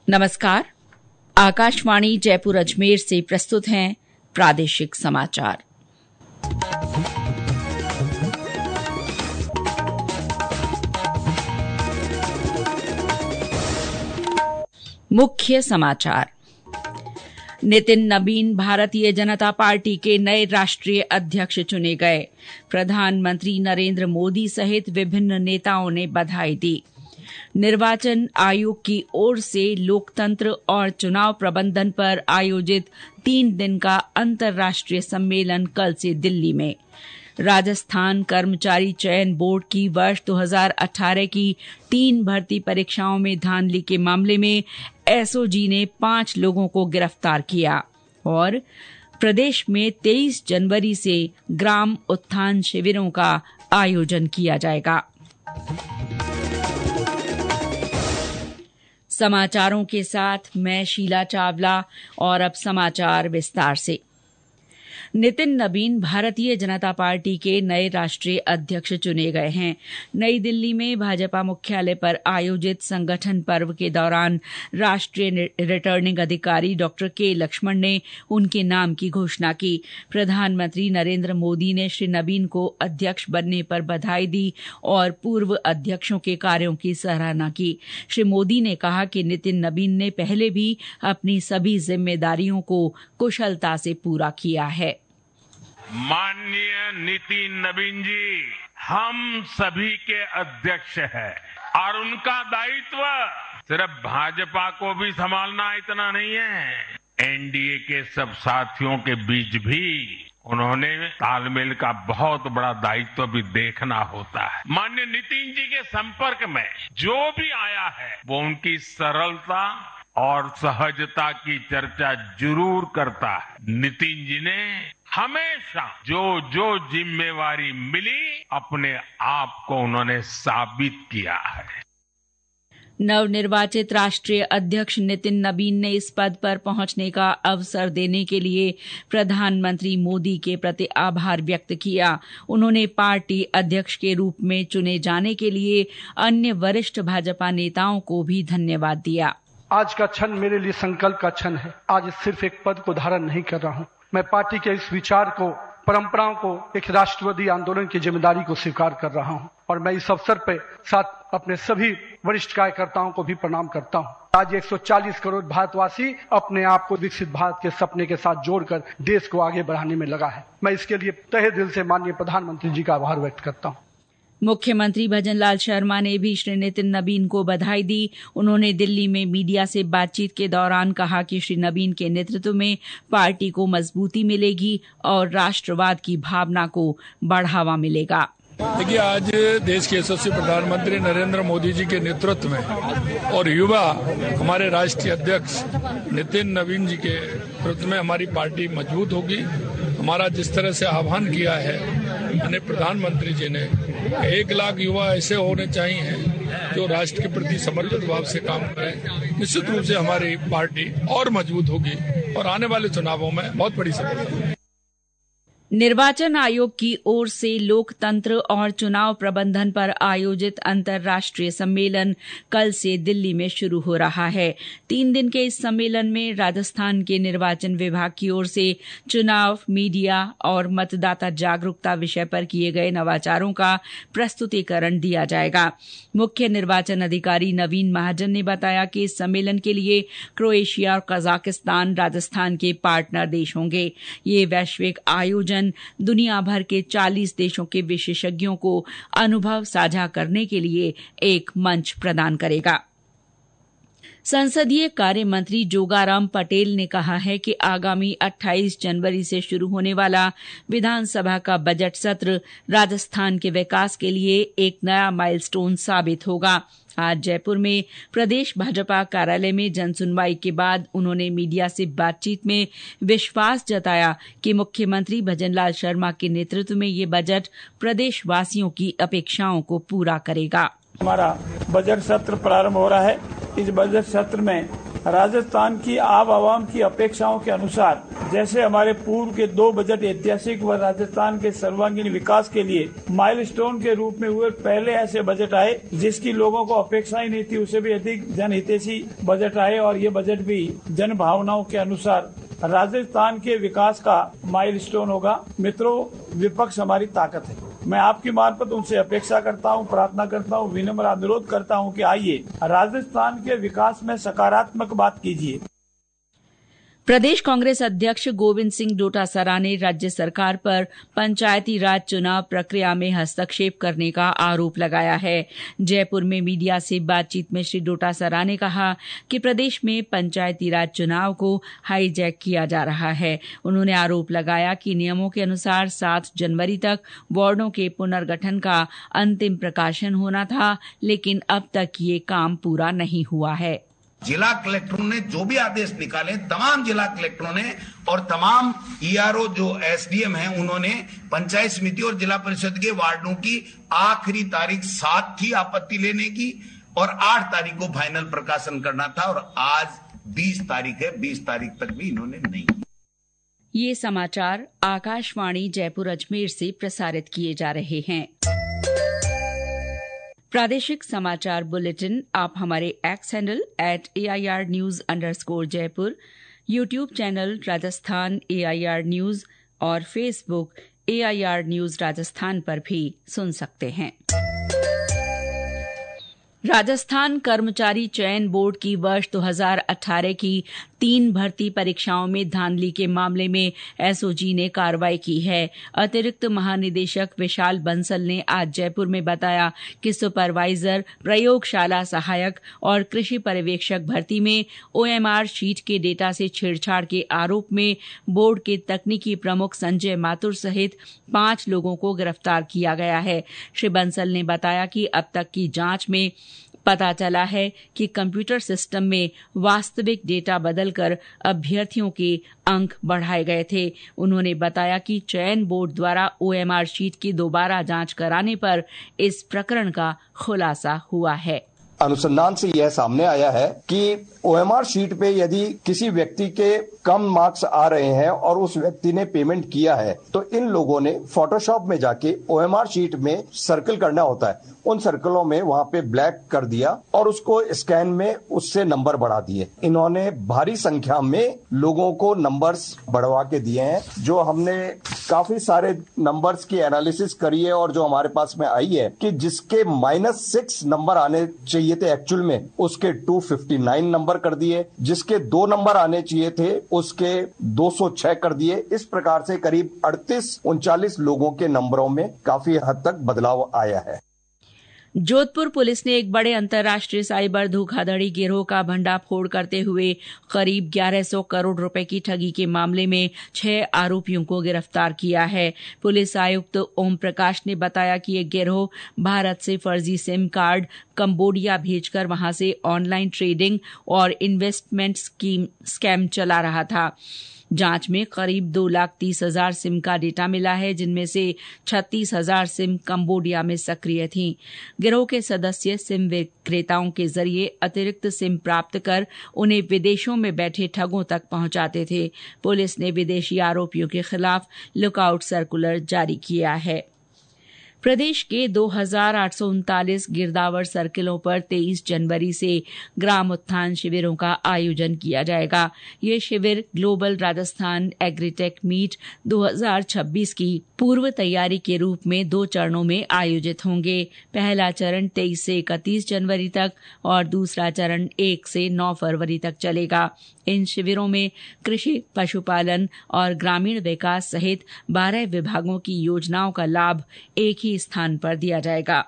नमस्कार। आकाशवाणी जयपुर अजमेर से प्रस्तुत हैं प्रादेशिक समाचार। मुख्य समाचार। नितिन नबीन भारतीय जनता पार्टी के नए राष्ट्रीय अध्यक्ष चुने गए। प्रधानमंत्री नरेंद्र मोदी सहित विभिन्न नेताओं ने बधाई दी। निर्वाचन आयोग की ओर से लोकतंत्र और चुनाव प्रबंधन पर आयोजित 3 दिन का अंतर्राष्ट्रीय सम्मेलन कल से दिल्ली में। राजस्थान कर्मचारी चयन बोर्ड की वर्ष 2018 की 3 भर्ती परीक्षाओं में धांधली के मामले में एसओजी ने 5 लोगों को गिरफ्तार किया। और प्रदेश में 23 जनवरी से ग्राम उत्थान शिविरों का आयोजन किया जाएगा। समाचारों के साथ मैं शीला चावला और अब समाचार विस्तार से। नितिन नबीन भारतीय जनता पार्टी के नए राष्ट्रीय अध्यक्ष चुने गए हैं। नई दिल्ली में भाजपा मुख्यालय पर आयोजित संगठन पर्व के दौरान राष्ट्रीय रिटर्निंग अधिकारी डॉक्टर के लक्ष्मण ने उनके नाम की घोषणा की। प्रधानमंत्री नरेंद्र मोदी ने श्री नबीन को अध्यक्ष बनने पर बधाई दी और पूर्व अध्यक्षों के कार्यों की सराहना की। श्री मोदी ने कहा कि नितिन नबीन ने पहले भी अपनी सभी जिम्मेदारियों को कुशलता से पूरा किया है। माननीय नितिन नबीन जी हम सभी के अध्यक्ष हैं और उनका दायित्व सिर्फ भाजपा को भी संभालना इतना नहीं है, एनडीए के सब साथियों के बीच भी उन्होंने तालमेल का बहुत बड़ा दायित्व भी देखना होता है। माननीय नितिन जी के संपर्क में जो भी आया है वो उनकी सरलता और सहजता की चर्चा जरूर करता है। नितिन जी ने हमेशा जो जिम्मेवारी मिली अपने आप को उन्होंने साबित किया है। नवनिर्वाचित राष्ट्रीय अध्यक्ष नितिन नबीन ने इस पद पर पहुंचने का अवसर देने के लिए प्रधानमंत्री मोदी के प्रति आभार व्यक्त किया। उन्होंने पार्टी अध्यक्ष के रूप में चुने जाने के लिए अन्य वरिष्ठ भाजपा नेताओं को भी धन्यवाद दिया। आज का क्षण मेरे लिए संकल्प का क्षण है। आज सिर्फ एक पद को धारण नहीं कर रहा हूं, मैं पार्टी के इस विचार को, परंपराओं को, एक राष्ट्रवादी आंदोलन की जिम्मेदारी को स्वीकार कर रहा हूं और मैं इस अवसर पे साथ अपने सभी वरिष्ठ कार्यकर्ताओं को भी प्रणाम करता हूं। आज 140 करोड़ भारतवासी अपने आप को विकसित भारत के सपने के साथ जोड़कर देश को आगे बढ़ाने में लगा है। मैं इसके लिए तहे दिल से माननीय प्रधानमंत्री जी का आभार व्यक्त करता हूं। मुख्यमंत्री भजनलाल शर्मा ने भी श्री नितिन नबीन को बधाई दी। उन्होंने दिल्ली में मीडिया से बातचीत के दौरान कहा कि श्री नबीन के नेतृत्व में पार्टी को मजबूती मिलेगी और राष्ट्रवाद की भावना को बढ़ावा मिलेगा। देखिए, आज देश के यशस्वी प्रधानमंत्री नरेंद्र मोदी जी के नेतृत्व में और युवा हमारे राष्ट्रीय अध्यक्ष नितिन नबीन जी के नेतृत्व में हमारी पार्टी मजबूत होगी। हमारा जिस तरह से आह्वान किया है माननीय प्रधानमंत्री जी ने, 1 लाख युवा ऐसे होने चाहिए जो राष्ट्र के प्रति समर्पित भाव से काम करें। निश्चित रूप से हमारी पार्टी और मजबूत होगी और आने वाले चुनावों में बहुत बड़ी सफलता होगी। निर्वाचन आयोग की ओर से लोकतंत्र और चुनाव प्रबंधन पर आयोजित अंतर्राष्ट्रीय सम्मेलन कल से दिल्ली में शुरू हो रहा है। 3 दिन के इस सम्मेलन में राजस्थान के निर्वाचन विभाग की ओर से चुनाव, मीडिया और मतदाता जागरूकता विषय पर किए गए नवाचारों का प्रस्तुतिकरण दिया जाएगा। मुख्य निर्वाचन अधिकारी नवीन महाजन ने बताया कि इस सम्मेलन के लिए क्रोएशिया और कजाकिस्तान राजस्थान के पार्टनर देश होंगे। ये वैश्विक आयोजन दुनिया भर के 40 देशों के विशेषज्ञों को अनुभव साझा करने के लिए एक मंच प्रदान करेगा। संसदीय कार्य मंत्री जोगाराम पटेल ने कहा है कि आगामी 28 जनवरी से शुरू होने वाला विधानसभा का बजट सत्र राजस्थान के विकास के लिए एक नया माइलस्टोन साबित होगा। आज जयपुर में प्रदेश भाजपा कार्यालय में जनसुनवाई के बाद उन्होंने मीडिया से बातचीत में विश्वास जताया कि मुख्यमंत्री भजनलाल शर्मा के नेतृत्व में ये बजट प्रदेशवासियों की अपेक्षाओं को पूरा करेगा। हमारा बजट सत्र प्रारंभ हो रहा है। इस बजट सत्र में राजस्थान की आवाम की अपेक्षाओं के अनुसार जैसे हमारे पूर्व के 2 बजट ऐतिहासिक व राजस्थान के सर्वांगीण विकास के लिए माइलस्टोन के रूप में हुए, पहले ऐसे बजट आए जिसकी लोगों को अपेक्षा ही नहीं थी, उससे भी अधिक जनहितैषी बजट आए और ये बजट भी जन भावनाओं के अनुसार राजस्थान के विकास का माइलस्टोन होगा। मित्रों, विपक्ष हमारी ताकत है। मैं आपकी मार्फत उनसे अपेक्षा करता हूं, प्रार्थना करता हूं, विनम्र अनुरोध करता हूं कि आइए राजस्थान के विकास में सकारात्मक बात कीजिए। प्रदेश कांग्रेस अध्यक्ष गोविंद सिंह डोटासरा ने राज्य सरकार पर पंचायती राज चुनाव प्रक्रिया में हस्तक्षेप करने का आरोप लगाया है। जयपुर में मीडिया से बातचीत में श्री डोटासरा ने कहा कि प्रदेश में पंचायती राज चुनाव को हाईजैक किया जा रहा है। उन्होंने आरोप लगाया कि नियमों के अनुसार 7 जनवरी तक वार्डों के पुनर्गठन का अंतिम प्रकाशन होना था, लेकिन अब तक ये काम पूरा नहीं हुआ है। जिला कलेक्टरों ने जो भी आदेश निकाले, तमाम जिला कलेक्टरों ने और तमाम ईआरओ जो एसडीएम हैं, उन्होंने पंचायत समिति और जिला परिषद के वार्डों की आखिरी तारीख 7 थी आपत्ति लेने की और 8 तारीख को फाइनल प्रकाशन करना था और आज 20 तारीख है, 20 तारीख तक भी इन्होंने नहीं किया। ये समाचार आकाशवाणी जयपुर अजमेर से प्रसारित किए जा रहे हैं। प्रादेशिक समाचार बुलेटिन आप हमारे एक्स हैंडल @AIR News_जयपुर, YouTube channel Rajasthan AIR News और फेसबुक AIR News राजस्थान पर भी सुन सकते हैं। राजस्थान कर्मचारी चयन बोर्ड की वर्ष 2018 की 3 भर्ती परीक्षाओं में धांधली के मामले में एसओजी ने कार्रवाई की है। अतिरिक्त महानिदेशक विशाल बंसल ने आज जयपुर में बताया कि सुपरवाइजर, प्रयोगशाला सहायक और कृषि पर्यवेक्षक भर्ती में ओएमआर शीट के डेटा से छेड़छाड़ के आरोप में बोर्ड के तकनीकी प्रमुख संजय माथुर सहित 5 लोगों को गिरफ्तार किया गया है। श्री बंसल ने बताया कि अब तक की जांच में पता चला है कि कंप्यूटर सिस्टम में वास्तविक डेटा बदलकर अभ्यर्थियों के अंक बढ़ाए गए थे। उन्होंने बताया कि चयन बोर्ड द्वारा ओएमआर शीट की दोबारा जांच कराने पर इस प्रकरण का खुलासा हुआ है। अनुसंधान से यह सामने आया है कि ओएमआर शीट पे यदि किसी व्यक्ति के कम मार्क्स आ रहे हैं और उस व्यक्ति ने पेमेंट किया है, तो इन लोगों ने फोटोशॉप में जाके ओएमआर शीट में सर्कल करना होता है, उन सर्कलों में वहां पे ब्लैक कर दिया और उसको स्कैन में उससे नंबर बढ़ा दिए। इन्होंने भारी संख्या में लोगों को नंबर्स बढ़वा के दिए हैं। जो हमने काफी सारे नंबर्स की एनालिसिस करी है और जो हमारे पास में आई है कि जिसके -6 नंबर आने चाहिए थे एक्चुअल में, उसके 259 नंबर कर दिए, जिसके 2 नंबर आने चाहिए थे उसके 206 कर दिए। इस प्रकार से करीब 38-39 लोगों के नंबरों में काफी हद तक बदलाव आया है। जोधपुर पुलिस ने एक बड़े अंतर्राष्ट्रीय साइबर धोखाधड़ी गिरोह का भंडाफोड़ करते हुए करीब 1100 करोड़ रुपए की ठगी के मामले में 6 आरोपियों को गिरफ्तार किया है। पुलिस आयुक्त ओम प्रकाश ने बताया कि ये गिरोह भारत से फर्जी सिम कार्ड कंबोडिया भेजकर वहां से ऑनलाइन ट्रेडिंग और इन्वेस्टमेंट स्कैम चला रहा था। जांच में करीब 2,30,000 सिम का डेटा मिला है, जिनमें से 36,000 सिम कंबोडिया में सक्रिय थीं। गिरोह के सदस्य सिम विक्रेताओं के जरिए अतिरिक्त सिम प्राप्त कर उन्हें विदेशों में बैठे ठगों तक पहुंचाते थे। पुलिस ने विदेशी आरोपियों के खिलाफ लुकआउट सर्कुलर जारी किया है। प्रदेश के 2,839 गिरदावर सर्किलों पर 23 जनवरी से ग्राम उत्थान शिविरों का आयोजन किया जाएगा। ये शिविर ग्लोबल राजस्थान एग्रीटेक मीट 2026 की पूर्व तैयारी के रूप में 2 चरणों में आयोजित होंगे। पहला चरण 23 से 31 जनवरी तक और दूसरा चरण 1 से 9 फरवरी तक चलेगा। इन शिविरों में कृषि, पशुपालन और ग्रामीण विकास सहित 12 विभागों की योजनाओं का लाभ एक ही स्थान पर दिया जाएगा।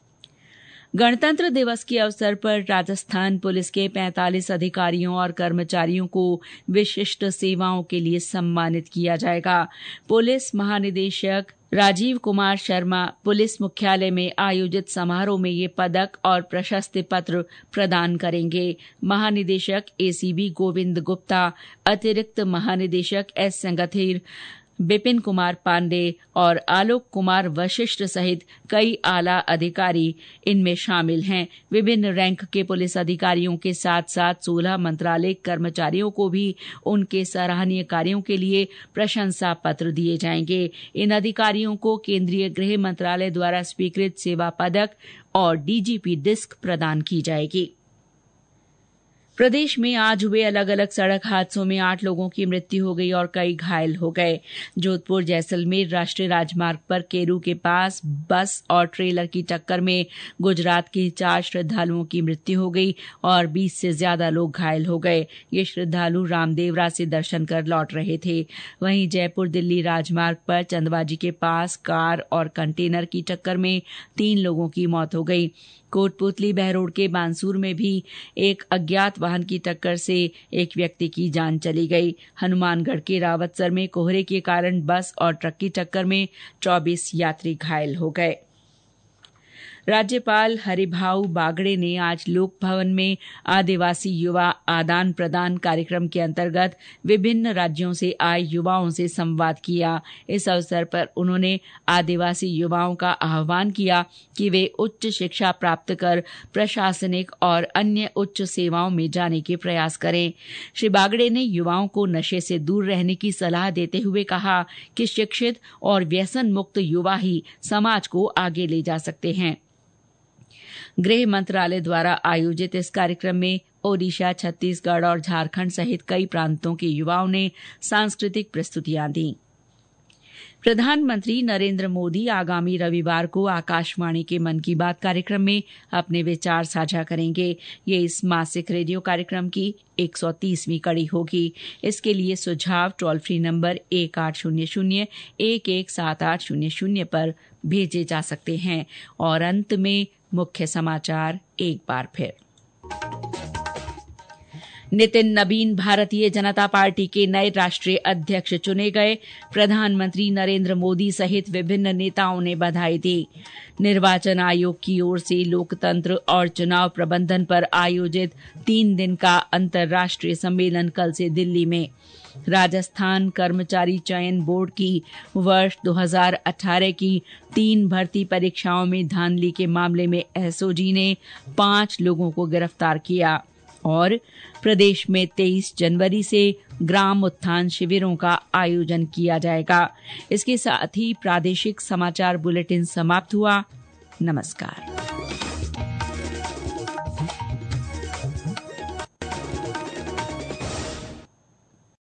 गणतंत्र दिवस के अवसर पर राजस्थान पुलिस के 45 अधिकारियों और कर्मचारियों को विशिष्ट सेवाओं के लिए सम्मानित किया जाएगा। पुलिस महानिदेशक राजीव कुमार शर्मा पुलिस मुख्यालय में आयोजित समारोह में ये पदक और प्रशस्ति पत्र प्रदान करेंगे। महानिदेशक एसीबी गोविंद गुप्ता, अतिरिक्त महानिदेशक एस संगथीर, विपिन कुमार पांडे और आलोक कुमार वशिष्ठ सहित कई आला अधिकारी इनमें शामिल हैं। विभिन्न रैंक के पुलिस अधिकारियों के साथ साथ 16 मंत्रालय कर्मचारियों को भी उनके सराहनीय कार्यों के लिए प्रशंसा पत्र दिए जाएंगे। इन अधिकारियों को केंद्रीय गृह मंत्रालय द्वारा स्वीकृत सेवा पदक और डीजीपी डिस्क प्रदान की जाएगी। प्रदेश में आज हुए अलग अलग सड़क हादसों में 8 लोगों की मृत्यु हो गई और कई घायल हो गए। जोधपुर जैसलमेर राष्ट्रीय राजमार्ग पर केरू के पास बस और ट्रेलर की टक्कर में गुजरात के 4 श्रद्धालुओं की मृत्यु हो गई और 20 से ज्यादा लोग घायल हो गए। ये श्रद्धालु रामदेवरा से दर्शन कर लौट रहे थे। वहीं जयपुर दिल्ली राजमार्ग पर चंदबाजी के पास कार और कंटेनर की टक्कर में 3 लोगों की मौत हो गई। कोटपुतली बहरोड के बांसूर में भी एक अज्ञात वाहन की टक्कर से एक व्यक्ति की जान चली गई। हनुमानगढ़ के रावतसर में कोहरे के कारण बस और ट्रक की टक्कर में 24 यात्री घायल हो गए। राज्यपाल हरिभाऊ बागड़े ने आज लोक भवन में आदिवासी युवा आदान प्रदान कार्यक्रम के अंतर्गत विभिन्न राज्यों से आए युवाओं से संवाद किया। इस अवसर पर उन्होंने आदिवासी युवाओं का आह्वान किया कि वे उच्च शिक्षा प्राप्त कर प्रशासनिक और अन्य उच्च सेवाओं में जाने के प्रयास करें। श्री बागड़े ने युवाओं को नशे से दूर रहने की सलाह देते हुए कहा कि शिक्षित और व्यसन मुक्त युवा ही समाज को आगे ले जा सकते हैं। गृह मंत्रालय द्वारा आयोजित इस कार्यक्रम में ओडिशा, छत्तीसगढ़ और झारखंड सहित कई प्रांतों के युवाओं ने सांस्कृतिक प्रस्तुतियां दी। प्रधानमंत्री नरेंद्र मोदी आगामी रविवार को आकाशवाणी के मन की बात कार्यक्रम में अपने विचार साझा करेंगे। ये इस मासिक रेडियो कार्यक्रम की 130वीं कड़ी होगी। इसके लिए सुझाव टोल फ्री नंबर 1800-117800 पर भेजे जा सकते हैं। और अंत में मुख्य समाचार एक बार फिर। नितिन नबीन भारतीय जनता पार्टी के नए राष्ट्रीय अध्यक्ष चुने गए। प्रधानमंत्री नरेंद्र मोदी सहित विभिन्न नेताओं ने बधाई दी। निर्वाचन आयोग की ओर से लोकतंत्र और चुनाव प्रबंधन पर आयोजित 3 दिन का अंतर्राष्ट्रीय सम्मेलन कल से दिल्ली में। राजस्थान कर्मचारी चयन बोर्ड की वर्ष 2018 की 3 भर्ती परीक्षाओं में धांधली के मामले में एसओजी ने 5 लोगों को गिरफ्तार किया। और प्रदेश में 23 जनवरी से ग्राम उत्थान शिविरों का आयोजन किया जाएगा। इसके साथ ही प्रादेशिक समाचार बुलेटिन समाप्त हुआ। नमस्कार।